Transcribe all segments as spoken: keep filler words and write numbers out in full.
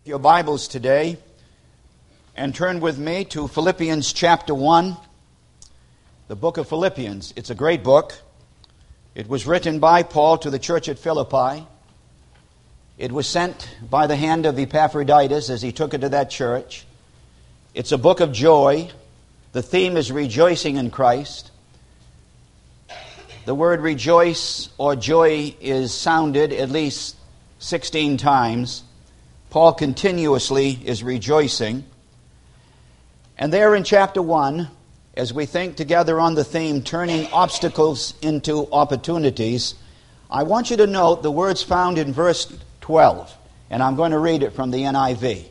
Your Bibles today and turn with me to Philippians chapter one, the book of Philippians. It's a great book. It was written by Paul to the church at Philippi. It was sent by the hand of Epaphroditus as he took it to that church. It's a book of joy. The theme is rejoicing in Christ. The word rejoice or joy is sounded at least sixteen times. Paul continuously is rejoicing. And there in chapter one, as we think together on the theme, turning obstacles into opportunities, I want you to note the words found in verse twelve. And I'm going to read it from the N I V.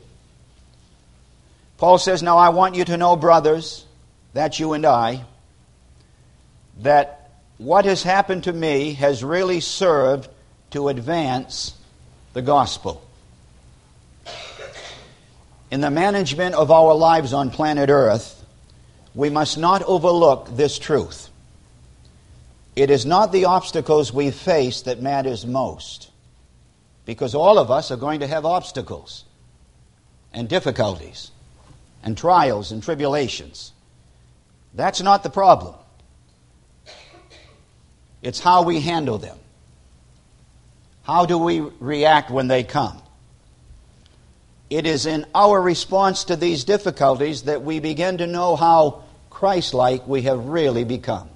Paul says, "Now I want you to know, brothers," that's you and I, "that what has happened to me has really served to advance the gospel." In the management of our lives on planet Earth, we must not overlook this truth. It is not the obstacles we face that matters most, because all of us are going to have obstacles and difficulties and trials and tribulations. That's not the problem. It's how we handle them. How do we react when they come? It is in our response to these difficulties that we begin to know how Christ-like we have really become.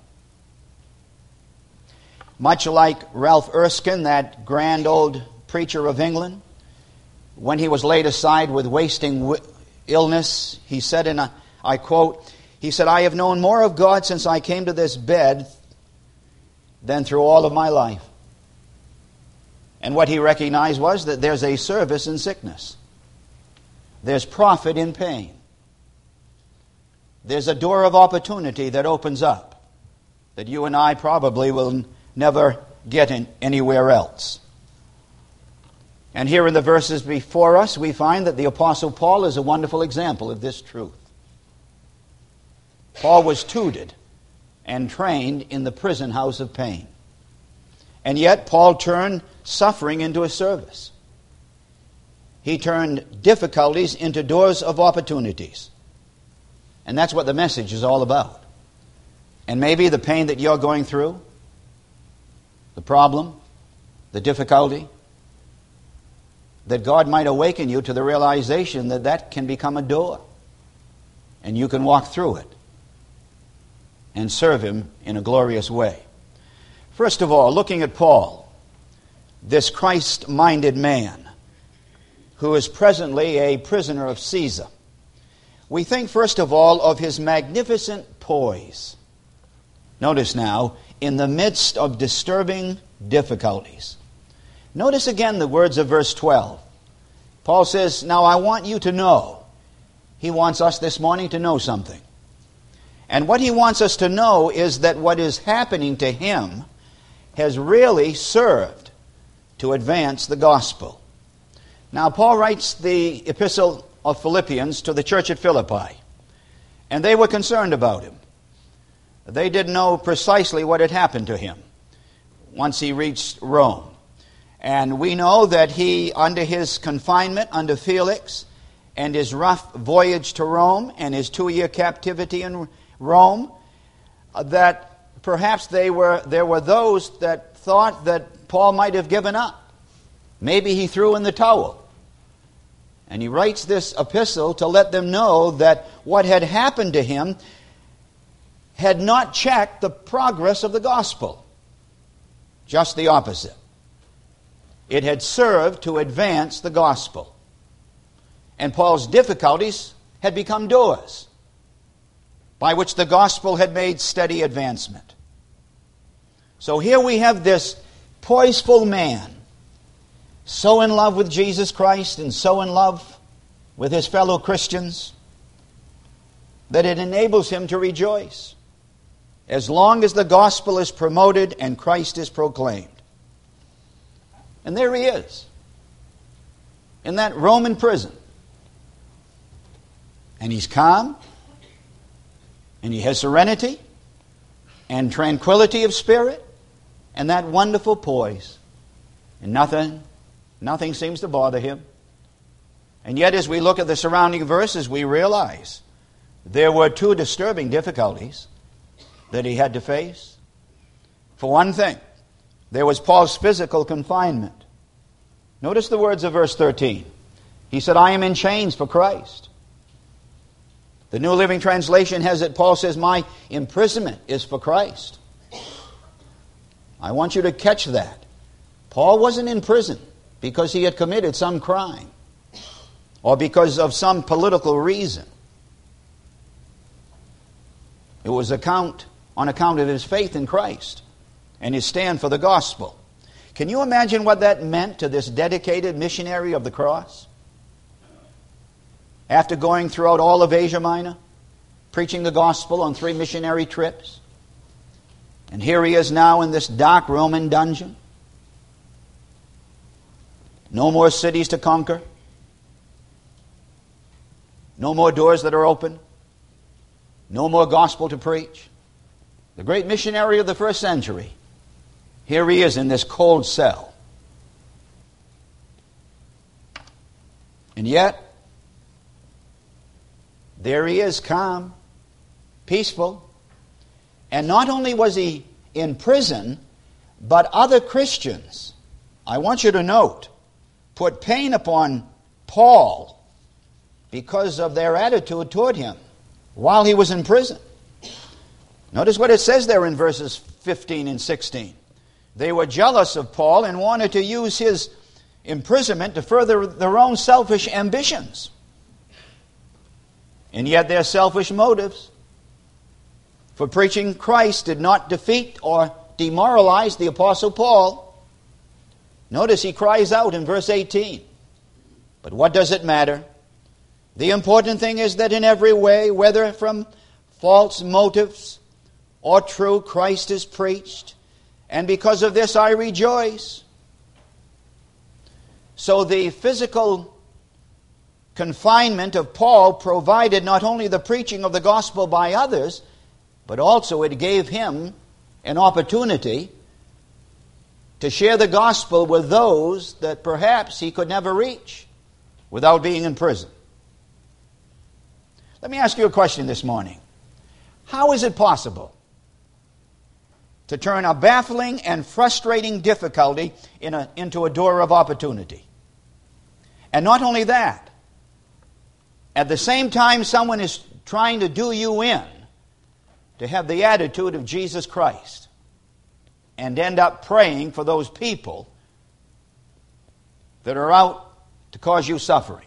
Much like Ralph Erskine, that grand old preacher of England, when he was laid aside with wasting illness, he said, and I quote, he said, "I have known more of God since I came to this bed than through all of my life." And what he recognized was that there's a service in sickness. There's profit in pain. There's a door of opportunity that opens up that you and I probably will never get in anywhere else. And here in the verses before us, we find that the Apostle Paul is a wonderful example of this truth. Paul was tutored and trained in the prison house of pain. And yet Paul turned suffering into a service. He turned difficulties into doors of opportunities. And that's what the message is all about. And maybe the pain that you're going through, the problem, the difficulty, that God might awaken you to the realization that that can become a door. And you can walk through it and serve Him in a glorious way. First of all, looking at Paul, this Christ-minded man, who is presently a prisoner of Caesar, we think first of all of his magnificent poise. Notice now, in the midst of disturbing difficulties. Notice again the words of verse twelve. Paul says, "Now I want you to know." He wants us this morning to know something. And what he wants us to know is that what is happening to him has really served to advance the gospel. Now, Paul writes the epistle of Philippians to the church at Philippi, and they were concerned about him. They didn't know precisely what had happened to him once he reached Rome. And we know that he, under his confinement under Felix, and his rough voyage to Rome, and his two-year captivity in Rome, that perhaps they were there were those that thought that Paul might have given up. Maybe he threw in the towel. And he writes this epistle to let them know that what had happened to him had not checked the progress of the gospel. Just the opposite. It had served to advance the gospel. And Paul's difficulties had become doors by which the gospel had made steady advancement. So here we have this poiseful man, so in love with Jesus Christ and so in love with his fellow Christians that it enables him to rejoice as long as the gospel is promoted and Christ is proclaimed. And there he is, in that Roman prison. And he's calm, and he has serenity and tranquility of spirit and that wonderful poise. And nothing, nothing seems to bother him. And yet, as we look at the surrounding verses, we realize there were two disturbing difficulties that he had to face. For one thing, there was Paul's physical confinement. Notice the words of verse thirteen. He said, I am in chains for Christ. The New Living Translation has it, Paul says, my imprisonment is for Christ. I want you to catch that. Paul wasn't in prison because he had committed some crime or because of some political reason. It was account, on account of his faith in Christ and his stand for the gospel. Can you imagine what that meant to this dedicated missionary of the cross? After going throughout all of Asia Minor, preaching the gospel on three missionary trips, and here he is now in this dark Roman dungeon. No more cities to conquer. No more doors that are open. No more gospel to preach. The great missionary of the first century. Here he is in this cold cell. And yet, there he is, calm, peaceful. And not only was he in prison, but other Christians, I want you to note, put pain upon Paul because of their attitude toward him while he was in prison. Notice what it says there in verses fifteen and sixteen. They were jealous of Paul and wanted to use his imprisonment to further their own selfish ambitions. And yet their selfish motives for preaching Christ did not defeat or demoralize the Apostle Paul. Notice he cries out in verse eighteen. But what does it matter? The important thing is that in every way, whether from false motives or true, Christ is preached. And because of this I rejoice. So the physical confinement of Paul provided not only the preaching of the gospel by others, but also it gave him an opportunity to share the gospel with those that perhaps he could never reach without being in prison. Let me ask you a question this morning. How is it possible to turn a baffling and frustrating difficulty in a, into a door of opportunity? And not only that, at the same time someone is trying to do you in, to have the attitude of Jesus Christ and end up praying for those people that are out to cause you suffering.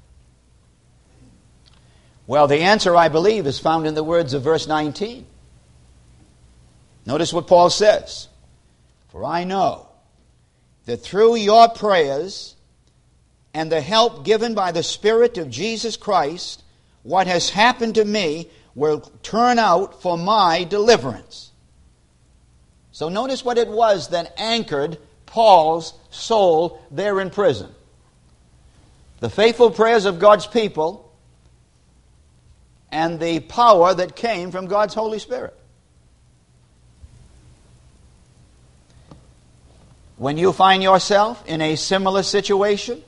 Well, the answer, I believe, is found in the words of verse nineteen. Notice what Paul says. For I know that through your prayers and the help given by the Spirit of Jesus Christ, what has happened to me will turn out for my deliverance. So notice what it was that anchored Paul's soul there in prison. The faithful prayers of God's people and the power that came from God's Holy Spirit. When you find yourself in a similar situation,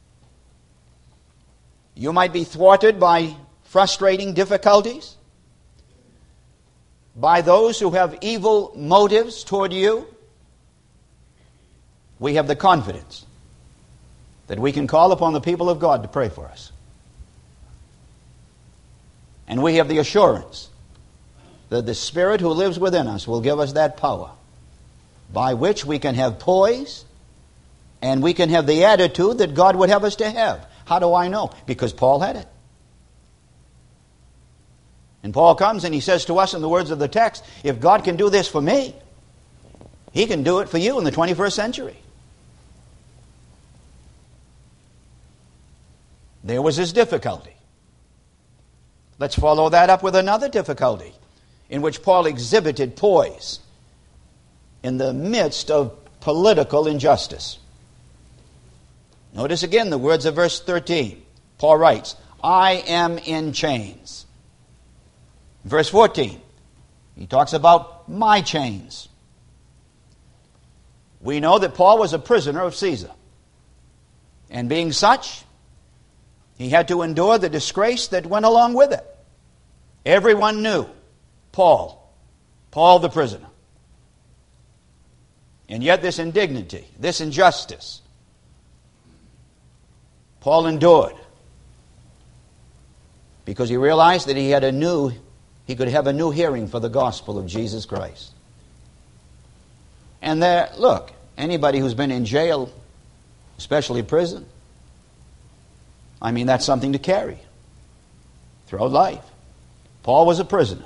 you might be thwarted by frustrating difficulties, by those who have evil motives toward you. We have the confidence that we can call upon the people of God to pray for us. And we have the assurance that the Spirit who lives within us will give us that power by which we can have poise and we can have the attitude that God would have us to have. How do I know? Because Paul had it. And Paul comes and he says to us in the words of the text, if God can do this for me, He can do it for you in the twenty-first century. There was his difficulty. Let's follow that up with another difficulty in which Paul exhibited poise in the midst of political injustice. Notice again the words of verse thirteen. Paul writes, I am in chains. Verse fourteen, he talks about my chains. We know that Paul was a prisoner of Caesar. And being such, He had to endure the disgrace that went along with it. Everyone knew Paul, Paul the prisoner. And yet this indignity, this injustice, Paul endured because he realized that he had a new, he could have a new hearing for the gospel of Jesus Christ. And there, look, anybody who's been in jail, especially prison, I mean, that's something to carry throughout life. Paul was a prisoner.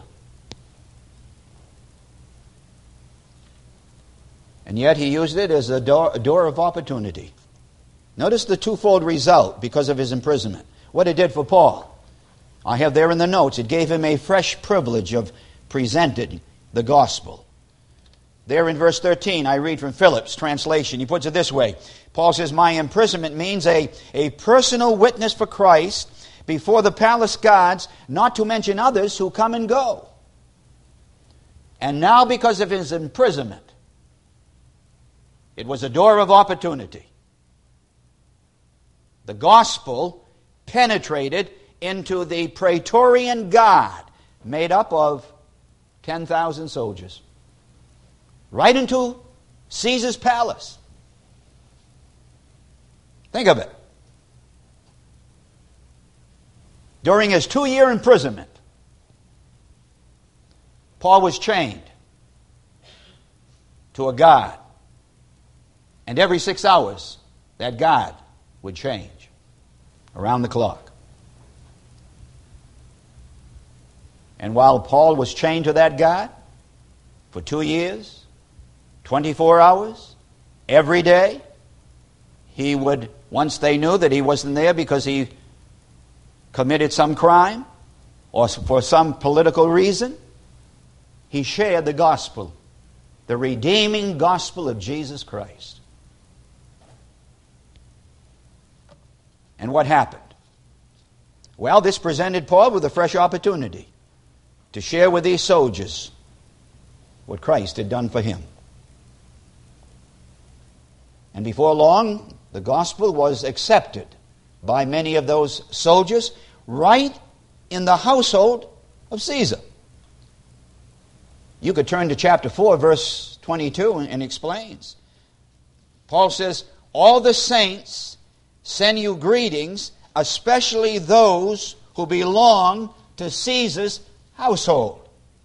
And yet he used it as a door, a door of opportunity. Notice the twofold result because of his imprisonment. What it did for Paul. I have there in the notes, it gave him a fresh privilege of presenting the gospel. There in verse thirteen, I read from Phillips' translation. He puts it this way. Paul says, my imprisonment means a, a personal witness for Christ before the palace guards, not to mention others who come and go. And now because of his imprisonment, it was a door of opportunity. The gospel penetrated into the Praetorian Guard, made up of ten thousand soldiers, right into Caesar's palace. Think of it. During his two-year imprisonment, Paul was chained to a guard. And every six hours, that guard would change around the clock. And while Paul was chained to that guard for two years, twenty-four hours, every day, he would, once they knew that he wasn't there because he committed some crime or for some political reason, he shared the gospel, the redeeming gospel of Jesus Christ. And what happened? Well, this presented Paul with a fresh opportunity to share with these soldiers what Christ had done for him. And before long, the gospel was accepted by many of those soldiers right in the household of Caesar. You could turn to chapter four, verse twenty-two, and it explains. Paul says, all the saints send you greetings, especially those who belong to Caesar's household.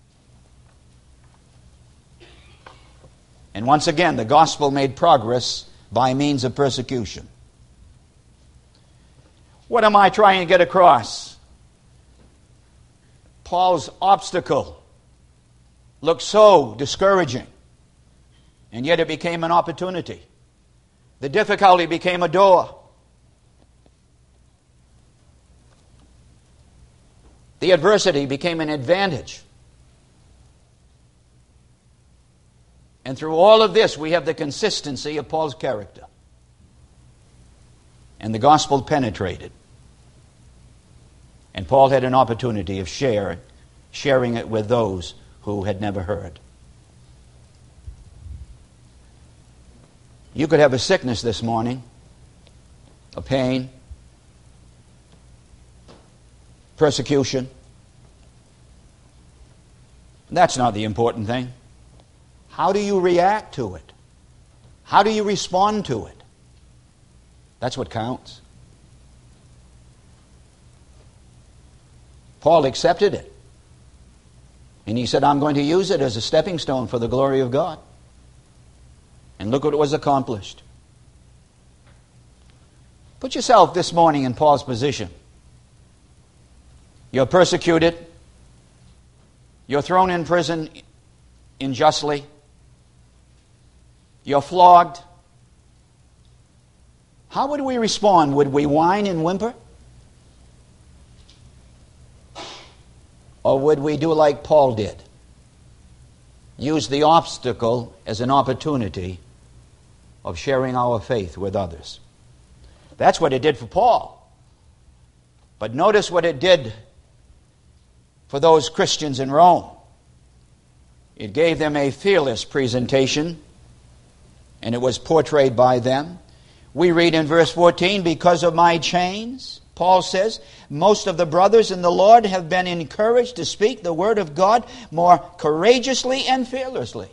And once again, the gospel made progress by means of persecution. What am I trying to get across? Paul's obstacle looked so discouraging, and yet it became an opportunity. The difficulty became a door. The adversity became an advantage. And through all of this, we have the consistency of Paul's character. And the gospel penetrated. And Paul had an opportunity of sharing, sharing it with those who had never heard. You could have a sickness this morning, a pain, persecution. That's not the important thing. How do you react to it? How do you respond to it? That's what counts. Paul accepted it. And he said, I'm going to use it as a stepping stone for the glory of God. And look what was accomplished. Put yourself this morning in Paul's position. You're persecuted. You're thrown in prison unjustly. You're flogged. How would we respond? Would we whine and whimper? Or would we do like Paul did? Use the obstacle as an opportunity of sharing our faith with others. That's what it did for Paul. But notice what it did for those Christians in Rome. It gave them a fearless presentation, and it was portrayed by them. We read in verse fourteen, because of my chains, Paul says, most of the brothers in the Lord have been encouraged to speak the word of God more courageously and fearlessly.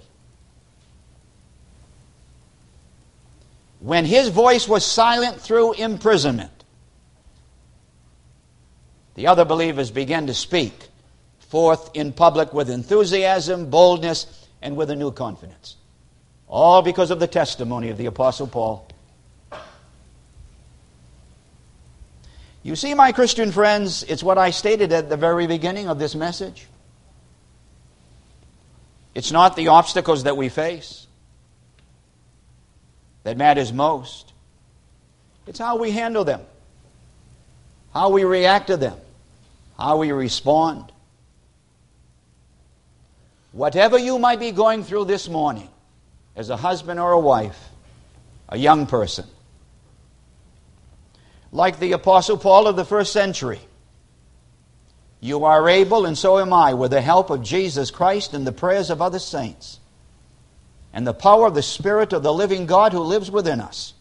When his voice was silent through imprisonment, the other believers began to speak forth in public with enthusiasm, boldness, and with a new confidence. All because of the testimony of the Apostle Paul. You see, my Christian friends, it's what I stated at the very beginning of this message. It's not the obstacles that we face that matters most. It's how we handle them, how we react to them, how we respond. Whatever you might be going through this morning, as a husband or a wife, a young person, like the Apostle Paul of the first century, you are able, and so am I, with the help of Jesus Christ and the prayers of other saints, and the power of the Spirit of the living God who lives within us,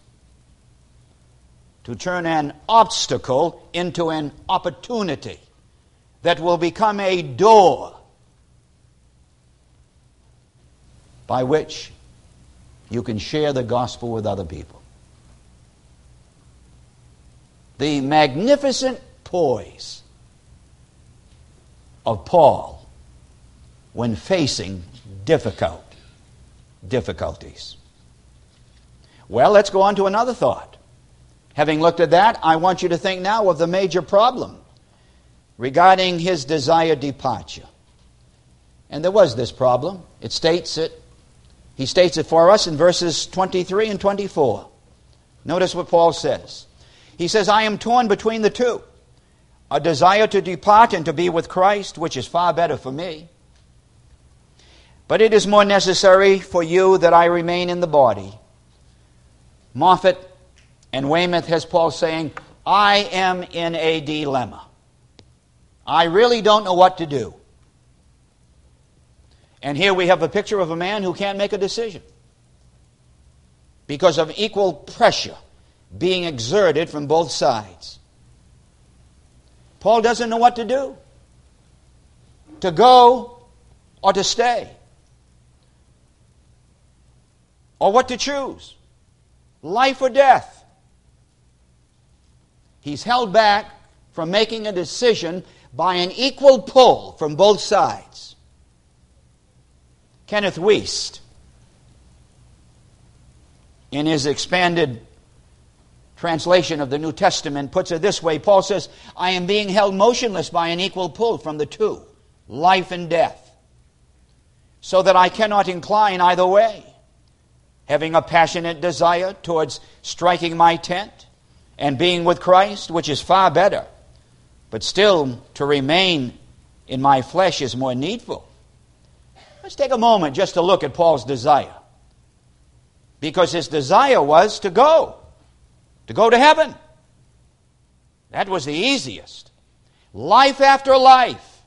to turn an obstacle into an opportunity that will become a door by which you can share the gospel with other people. The magnificent poise of Paul when facing difficult difficulties. Well, let's go on to another thought. Having looked at that, I want you to think now of the major problem regarding his desired departure. And there was this problem. It states it. He states it for us in verses twenty-three and twenty-four. Notice what Paul says. He says, I am torn between the two, a desire to depart and to be with Christ, which is far better for me. But it is more necessary for you that I remain in the body. Moffat and Weymouth has Paul saying, I am in a dilemma. I really don't know what to do. And here we have a picture of a man who can't make a decision because of equal pressure being exerted from both sides. Paul doesn't know what to do. To go or to stay. Or what to choose. Life or death. He's held back from making a decision by an equal pull from both sides. Kenneth Wuest, in his expanded translation of the New Testament, puts it this way. Paul says, I am being held motionless by an equal pull from the two, life and death, so that I cannot incline either way, having a passionate desire towards striking my tent and being with Christ, which is far better, but still to remain in my flesh is more needful. Let's take a moment just to look at Paul's desire. Because his desire was to go. To go to heaven. That was the easiest. Life after life.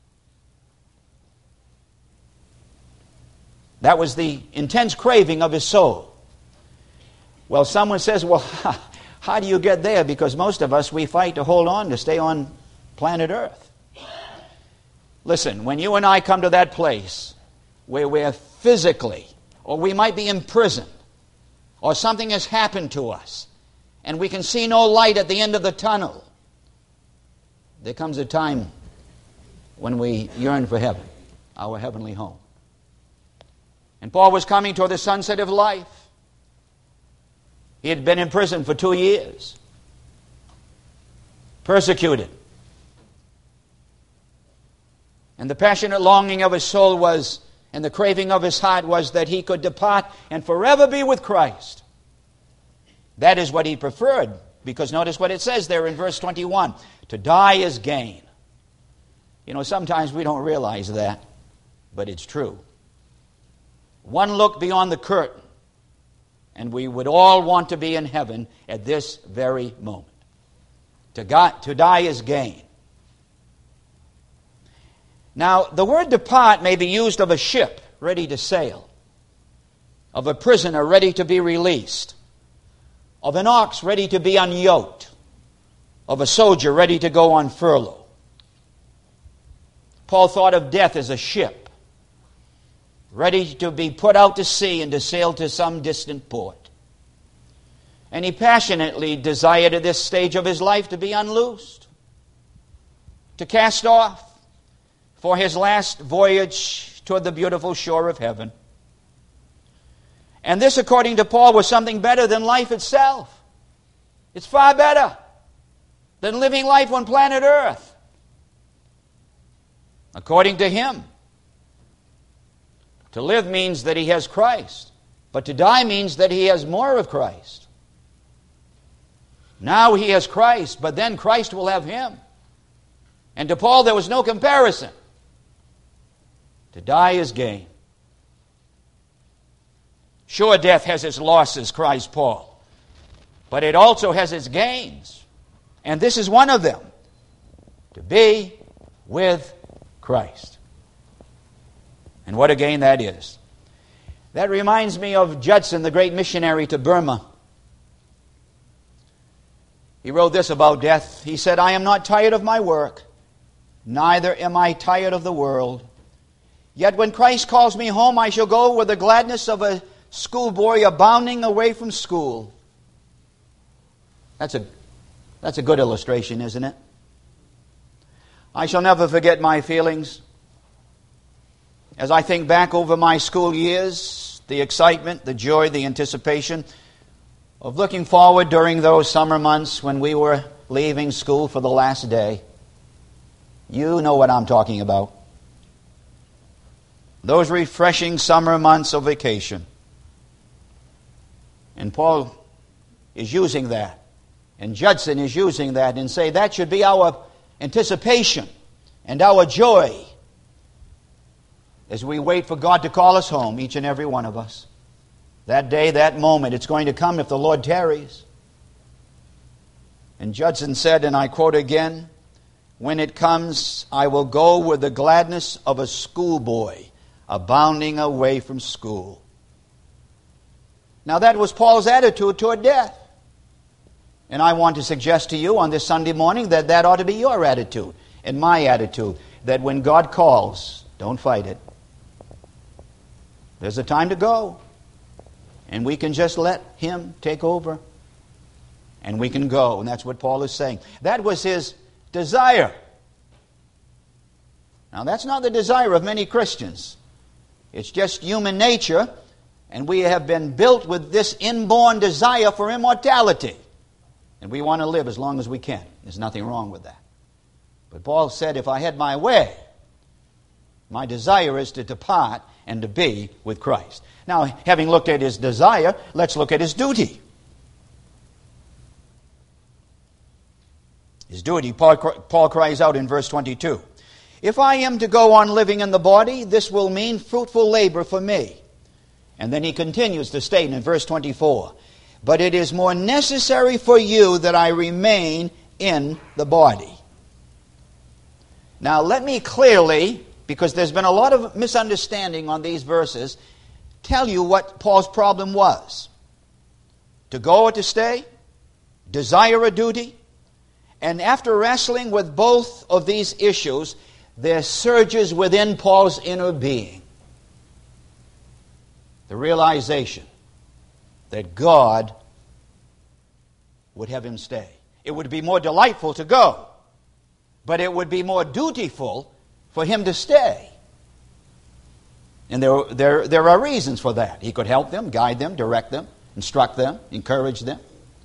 That was the intense craving of his soul. Well, someone says, well, how do you get there? Because most of us, we fight to hold on to stay on planet Earth. Listen, when you and I come to that place where we're physically, or we might be imprisoned, or something has happened to us, and we can see no light at the end of the tunnel, there comes a time when we yearn for heaven, our heavenly home. And Paul was coming toward the sunset of life. He had been in prison for two years, persecuted. And the passionate longing of his soul was, and the craving of his heart was that he could depart and forever be with Christ. That is what he preferred, because notice what it says there in verse twenty-one. To die is gain. You know, sometimes we don't realize that, but it's true. One look beyond the curtain, and we would all want to be in heaven at this very moment. To, God, to die is gain. Now, the word depart may be used of a ship ready to sail, of a prisoner ready to be released, of an ox ready to be unyoked, of a soldier ready to go on furlough. Paul thought of death as a ship, ready to be put out to sea and to sail to some distant port. And he passionately desired at this stage of his life to be unloosed, to cast off for his last voyage toward the beautiful shore of heaven. And this, according to Paul, was something better than life itself. It's far better than living life on planet Earth. According to him, to live means that he has Christ, but to die means that he has more of Christ. Now he has Christ, but then Christ will have him. And to Paul there was no comparison. To die is gain. Sure, death has its losses, cries Paul, but it also has its gains. And this is one of them, to be with Christ. And what a gain that is. That reminds me of Judson, the great missionary to Burma. He wrote this about death. He said, "I am not tired of my work, neither am I tired of the world. Yet when Christ calls me home, I shall go with the gladness of a schoolboy abounding away from school." That's a, that's a good illustration, isn't it? I shall never forget my feelings as I think back over my school years, the excitement, the joy, the anticipation of looking forward during those summer months when we were leaving school for the last day. You know what I'm talking about. Those refreshing summer months of vacation. And Paul is using that. And Judson is using that and say that should be our anticipation and our joy as we wait for God to call us home, each and every one of us. That day, that moment, it's going to come if the Lord tarries. And Judson said, and I quote again, "When it comes, I will go with the gladness of a schoolboy abounding away from school." Now that was Paul's attitude toward death. And I want to suggest to you on this Sunday morning that that ought to be your attitude and my attitude. That when God calls, don't fight it. There's a time to go. And we can just let Him take over. And we can go. And that's what Paul is saying. That was his desire. Now that's not the desire of many Christians. It's just human nature. And we have been built with this inborn desire for immortality. And we want to live as long as we can. There's nothing wrong with that. But Paul said, if I had my way, my desire is to depart and to be with Christ. Now, having looked at his desire, let's look at his duty. His duty, Paul, Paul cries out in verse twenty-two. "If I am to go on living in the body, this will mean fruitful labor for me." And then he continues to state in verse twenty-four, "But it is more necessary for you that I remain in the body." Now let me clearly, because there's been a lot of misunderstanding on these verses, tell you what Paul's problem was. To go or to stay, desire or duty. And after wrestling with both of these issues, there surges within Paul's inner being the realization that God would have him stay. It would be more delightful to go, but it would be more dutiful for him to stay. And there, there, there are reasons for that. He could help them, guide them, direct them, instruct them, encourage them.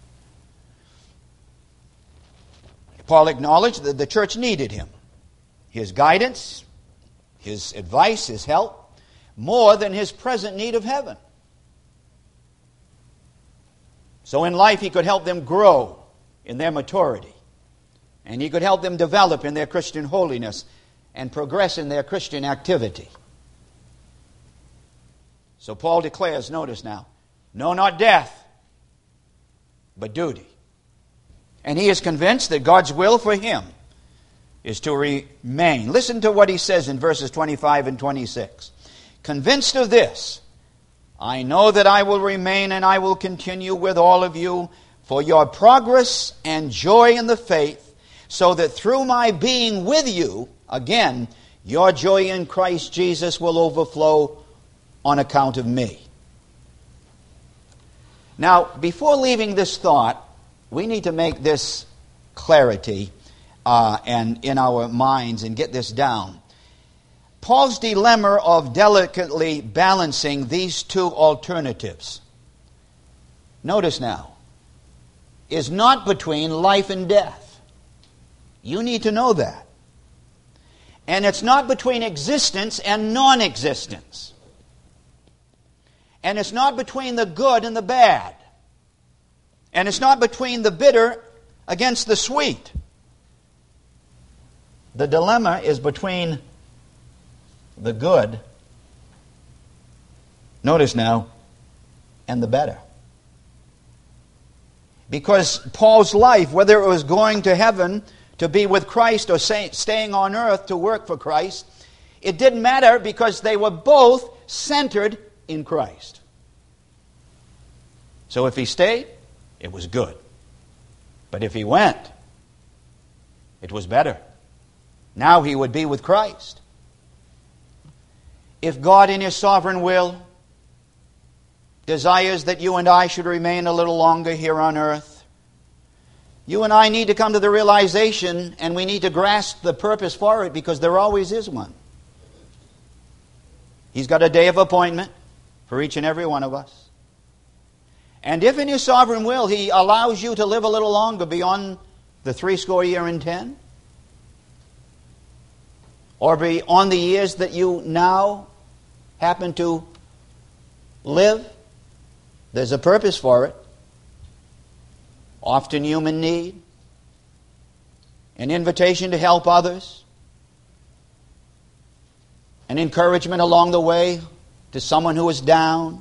Paul acknowledged that the church needed him. His guidance, his advice, his help, more than his present need of heaven. So in life he could help them grow in their maturity. And he could help them develop in their Christian holiness and progress in their Christian activity. So Paul declares, notice now, no, not death, but duty. And he is convinced that God's will for him is to remain. Listen to what he says in verses twenty-five and twenty-six. "Convinced of this, I know that I will remain and I will continue with all of you for your progress and joy in the faith, so that through my being with you, again, your joy in Christ Jesus will overflow on account of me. Now, before leaving this thought, we need to make this clarity uh, and in our minds and get this down. Paul's dilemma of delicately balancing these two alternatives, notice now, is not between life and death. You need to know that. And it's not between existence and non-existence. And it's not between the good and the bad. And it's not between the bitter against the sweet. The dilemma is between the good, notice now, and the better. Because Paul's life, whether it was going to heaven to be with Christ or say, staying on earth to work for Christ, it didn't matter because they were both centered in Christ. So if he stayed, it was good. But if he went, it was better. Now he would be with Christ. If God in His sovereign will desires that you and I should remain a little longer here on earth, you and I need to come to the realization, and we need to grasp the purpose for it, because there always is one. He's got a day of appointment for each and every one of us. And if in His sovereign will He allows you to live a little longer beyond the three score year and ten, or beyond the years that you now happen to live, there's a purpose for it. Often human need, an invitation to help others, an encouragement along the way to someone who is down.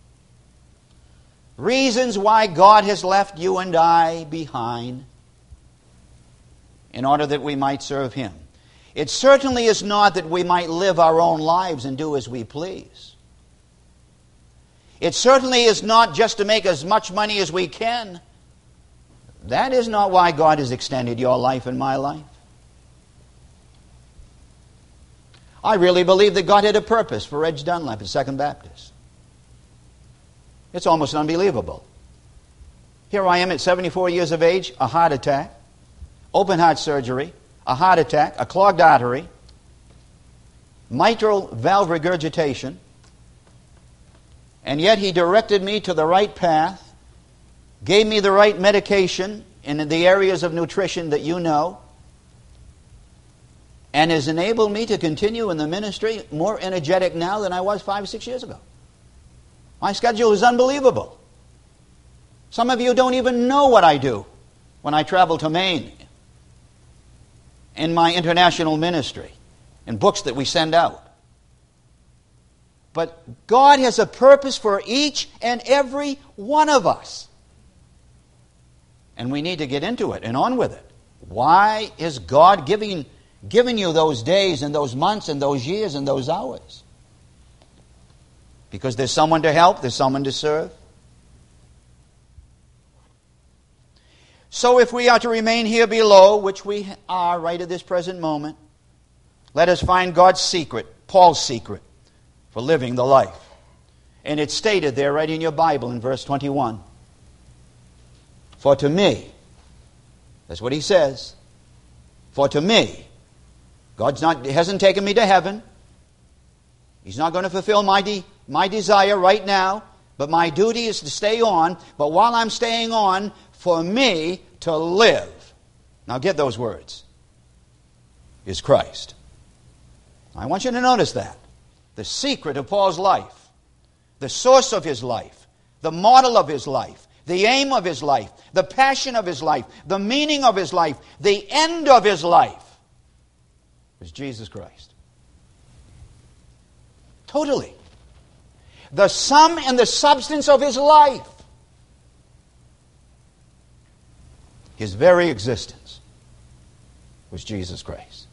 Reasons why God has left you and I behind in order that we might serve Him. It certainly is not that we might live our own lives and do as we please. It certainly is not just to make as much money as we can. That is not why God has extended your life and my life. I really believe that God had a purpose for Reg Dunlap at Second Baptist. It's almost unbelievable. Here I am at seventy-four years of age, a heart attack, open heart surgery, a heart attack, a clogged artery, mitral valve regurgitation, and yet He directed me to the right path, gave me the right medication in the areas of nutrition that you know, and has enabled me to continue in the ministry more energetic now than I was five or six years ago. My schedule is unbelievable. Some of you don't even know what I do when I travel to Maine in my international ministry and books that we send out. But God has a purpose for each and every one of us. And we need to get into it and on with it. Why is God giving, giving you those days and those months and those years and those hours? Because there's someone to help, there's someone to serve. So if we are to remain here below, which we are right at this present moment, let us find God's secret, Paul's secret, for living the life. And it's stated there right in your Bible in verse twenty-one. For to me, that's what he says, for to me, God's not hasn't taken me to heaven. He's not going to fulfill my de, my desire right now, but my duty is to stay on. But while I'm staying on, for me to live, now get those words, is Christ. I want you to notice that. The secret of Paul's life, the source of his life, the model of his life, the aim of his life, the passion of his life, the meaning of his life, the end of his life is Jesus Christ. Totally. The sum and the substance of his life, his very existence, was Jesus Christ.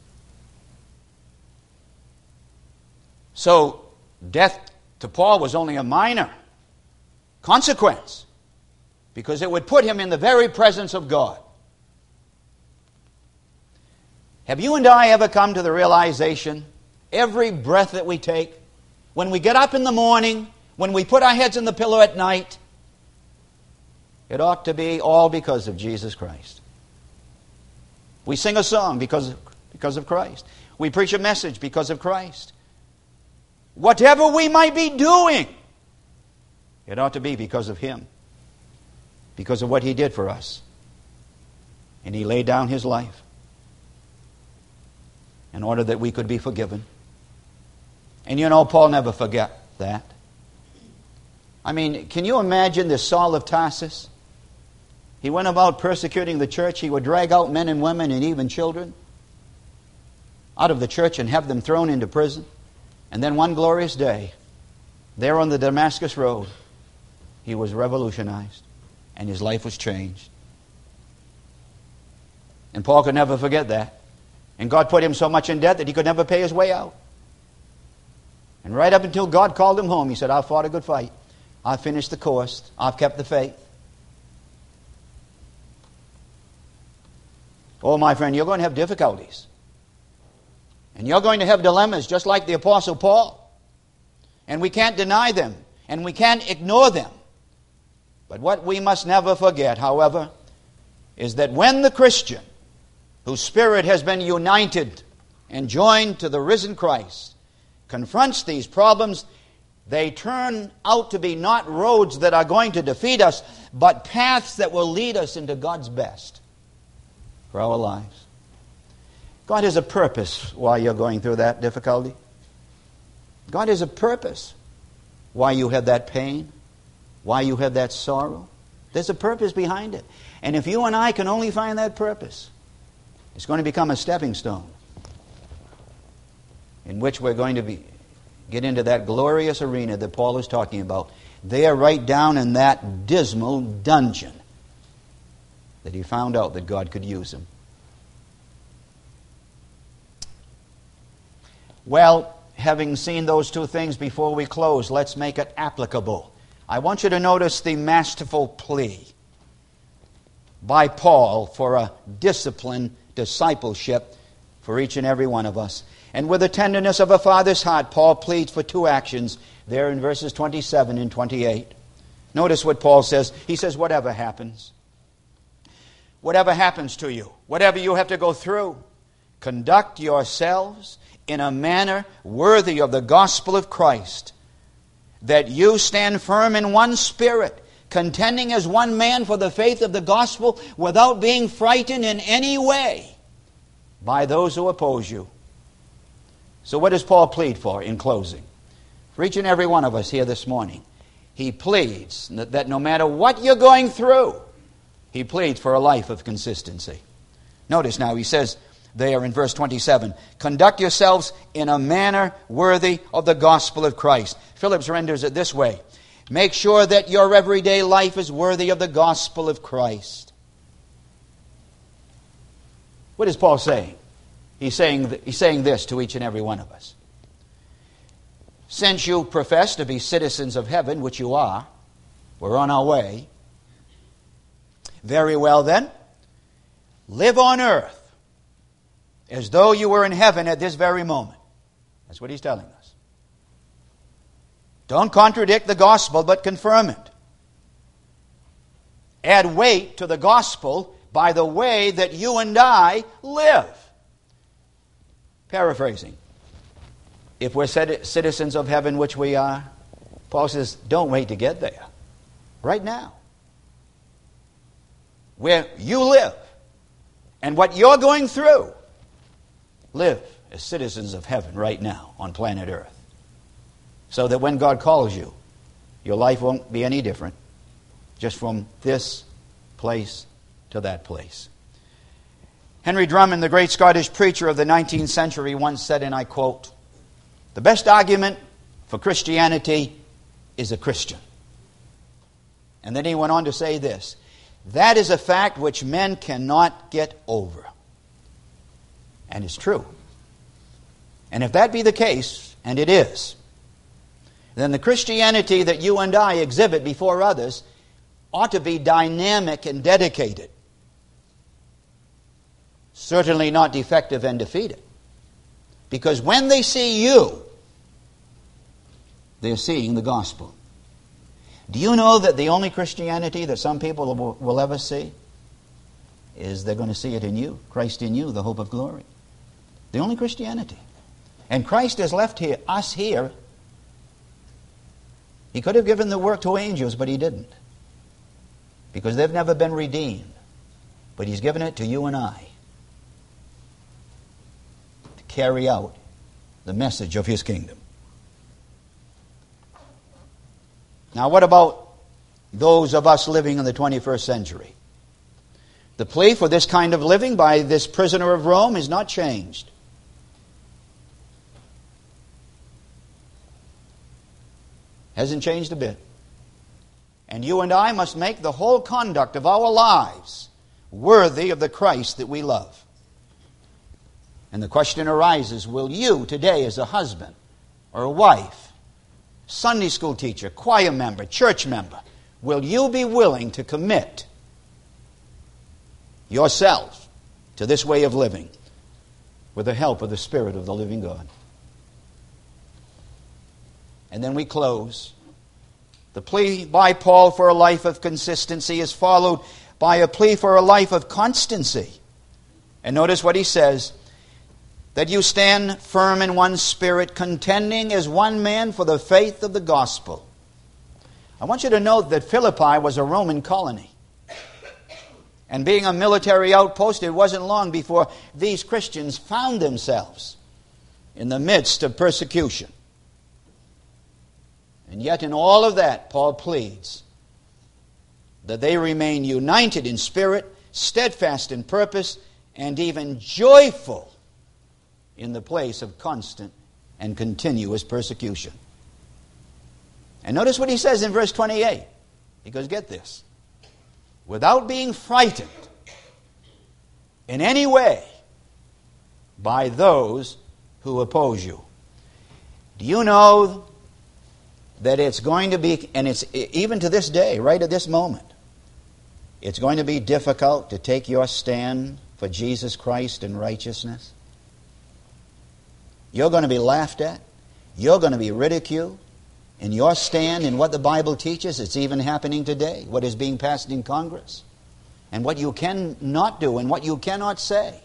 So, death to Paul was only a minor consequence, because it would put him in the very presence of God. Have you and I ever come to the realization, every breath that we take, when we get up in the morning, when we put our heads in the pillow at night, it ought to be all because of Jesus Christ. We sing a song because of, because of Christ. We preach a message because of Christ. Whatever we might be doing, it ought to be because of Him. Because of what He did for us. And He laid down His life in order that we could be forgiven. And you know, Paul never forgot that. I mean, can you imagine this Saul of Tarsus? He went about persecuting the church. He would drag out men and women and even children out of the church and have them thrown into prison. And then one glorious day, there on the Damascus road, he was revolutionized and his life was changed. And Paul could never forget that. And God put him so much in debt that he could never pay his way out. And right up until God called him home, he said, I've fought a good fight. I've finished the course. I've kept the faith. Oh, my friend, you're going to have difficulties. And you're going to have dilemmas just like the Apostle Paul. And we can't deny them. And we can't ignore them. But what we must never forget, however, is that when the Christian, whose spirit has been united and joined to the risen Christ, confronts these problems, they turn out to be not roads that are going to defeat us, but paths that will lead us into God's best for our lives. God has a purpose why you're going through that difficulty. God has a purpose why you have that pain, why you have that sorrow. There's a purpose behind it. And if you and I can only find that purpose, it's going to become a stepping stone in which we're going to be, get into that glorious arena that Paul is talking about. There, right down in that dismal dungeon, that he found out that God could use him. Well, having seen those two things before we close, let's make it applicable. I want you to notice the masterful plea by Paul for a disciplined discipleship for each and every one of us. And with the tenderness of a father's heart, Paul pleads for two actions there in verses twenty-seven and twenty-eight. Notice what Paul says. He says, whatever happens, whatever happens to you, whatever you have to go through, conduct yourselves in a manner worthy of the gospel of Christ, that you stand firm in one spirit, contending as one man for the faith of the gospel, without being frightened in any way by those who oppose you. So what does Paul plead for in closing? For each and every one of us here this morning, he pleads that no matter what you're going through, he pleads for a life of consistency. Notice now, he says there in verse twenty-seven, conduct yourselves in a manner worthy of the gospel of Christ. Phillips renders it this way: make sure that your everyday life is worthy of the gospel of Christ. What is Paul saying? He's saying, th- he's saying this to each and every one of us. Since you profess to be citizens of heaven, which you are, we're on our way. Very well then, live on earth as though you were in heaven at this very moment. That's what he's telling us. Don't contradict the gospel, but confirm it. Add weight to the gospel by the way that you and I live. Paraphrasing. If we're citizens of heaven, which we are, Paul says, don't wait to get there. Right now. Where you live and what you're going through, live as citizens of heaven right now on planet Earth. So that when God calls you, your life won't be any different. Just from this place to that place. Henry Drummond, the great Scottish preacher of the nineteenth century, once said, and I quote, the best argument for Christianity is a Christian. And then he went on to say this: that is a fact which men cannot get over. And it's true. And if that be the case, and it is, then the Christianity that you and I exhibit before others ought to be dynamic and dedicated. Certainly not defective and defeated. Because when they see you, they're seeing the gospel. Do you know that the only Christianity that some people will, will ever see is they're going to see it in you, Christ in you, the hope of glory. The only Christianity. And Christ has left here, us here. He could have given the work to angels, but he didn't. Because they've never been redeemed. But he's given it to you and I to carry out the message of his kingdom. Now, what about those of us living in the twenty-first century? The plea for this kind of living by this prisoner of Rome is not changed. Hasn't changed a bit. And you and I must make the whole conduct of our lives worthy of the Christ that we love. And the question arises, will you today as a husband or a wife, Sunday school teacher, choir member, church member, will you be willing to commit yourself to this way of living with the help of the Spirit of the living God? And then we close. The plea by Paul for a life of consistency is followed by a plea for a life of constancy. And notice what he says, that you stand firm in one spirit, contending as one man for the faith of the gospel. I want you to note that Philippi was a Roman colony. And being a military outpost, it wasn't long before these Christians found themselves in the midst of persecution. And yet in all of that, Paul pleads that they remain united in spirit, steadfast in purpose, and even joyful in the place of constant and continuous persecution. And notice what he says in verse twenty-eight. He goes, get this. Without being frightened in any way by those who oppose you. Do you know that it's going to be, and it's even to this day, right at this moment, it's going to be difficult to take your stand for Jesus Christ and righteousness? You're going to be laughed at. You're going to be ridiculed. In your stand in what the Bible teaches, it's even happening today, what is being passed in Congress, and what you cannot do and what you cannot say.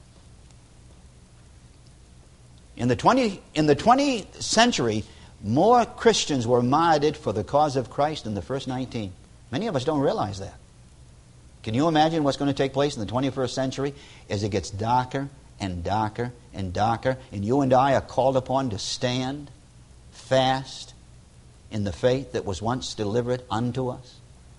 In the twentieth, in the twentieth century, more Christians were martyred for the cause of Christ than the first nineteen. Many of us don't realize that. Can you imagine what's going to take place in the twenty-first century as it gets darker and darker and darker, and you and I are called upon to stand fast in the faith that was once delivered unto us?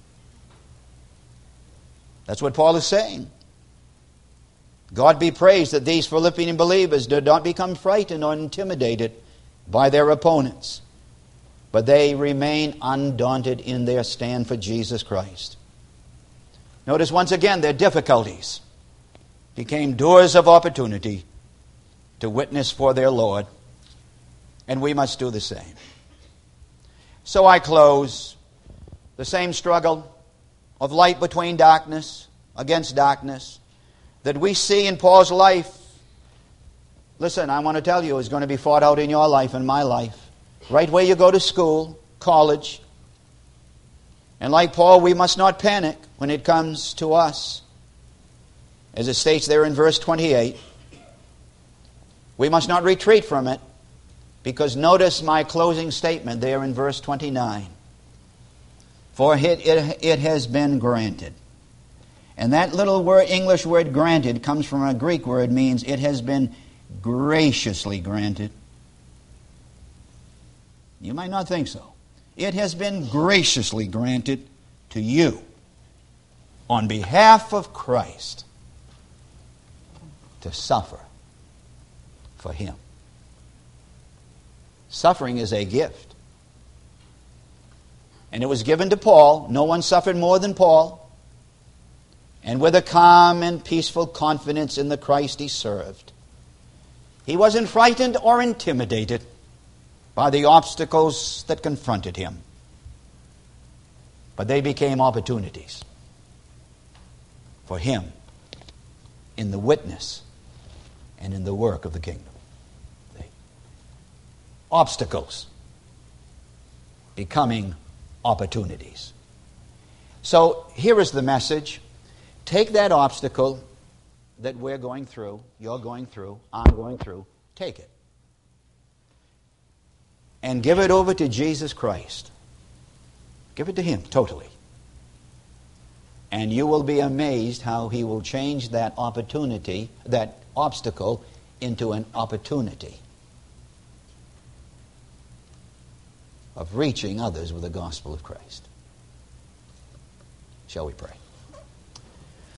That's what Paul is saying. God be praised that these Philippian believers did not become frightened or intimidated by their opponents, but they remain undaunted in their stand for Jesus Christ. Notice once again their difficulties became doors of opportunity to witness for their Lord, and we must do the same. So I close. The same struggle of light between darkness, against darkness, that we see in Paul's life. Listen, I want to tell you, is going to be fought out in your life and my life. Right where you go to school, college. And like Paul, we must not panic when it comes to us. As it states there in verse twenty-eight. We must not retreat from it. Because notice my closing statement there in verse twenty-nine. For it, it, it has been granted. And that little word, English word granted, comes from a Greek word, means it has been graciously granted. You might not think so. It has been graciously granted to you on behalf of Christ to suffer for Him. Suffering is a gift. And it was given to Paul. No one suffered more than Paul. And with a calm and peaceful confidence in the Christ he served. He wasn't frightened or intimidated by the obstacles that confronted him. but they became opportunities for him in the witness and in the work of the kingdom. See? Obstacles becoming opportunities. So here is the message. Take that obstacle that we're going through, you're going through, I'm going through, take it. And give it over to Jesus Christ. Give it to him totally. And you will be amazed how he will change that opportunity, that obstacle, into an opportunity of reaching others with the gospel of Christ. Shall we pray?